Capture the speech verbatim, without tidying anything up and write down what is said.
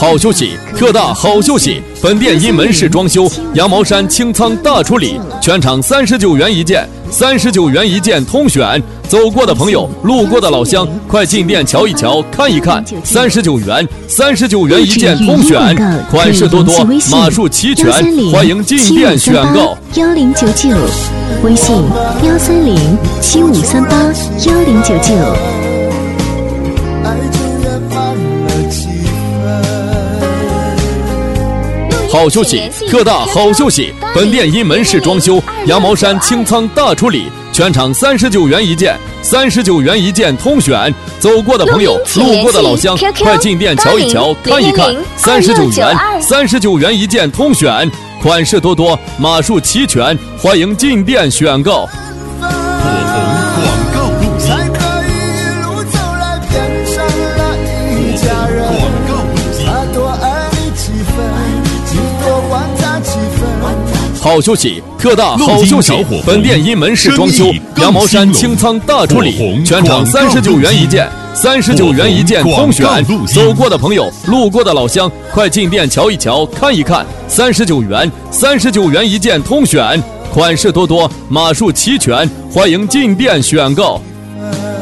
好休息，特大好休息。本店因门市装修，羊毛衫清仓大处理，全场三十九元一件，三十九元一件通选。走过的朋友，路过的老乡，快进店瞧一瞧，看一看。三十九元，三十九元一件通选，款式多多，码数齐全，欢迎进店选购。 幺零九九，微信幺三零七五三八幺零九九。 好休息，特大好休息。本店因门市装修，羊毛衫清仓大处理，全场三十九元一件，三十九元一件通选。走过的朋友，路过的老乡，快进店瞧一瞧，看一看。三十九元，三十九元一件通选，款式多多，码数齐全，欢迎进店选购。好休息，特大好休息。本店因门市装修，羊毛衫清仓大处理，全场三十九元一件，三十九元一件通选。走过的朋友，路过的老乡，快进店瞧一瞧，看一看。三十九元，三十九元一件通选，款式多多，码数齐全，欢迎进店选购。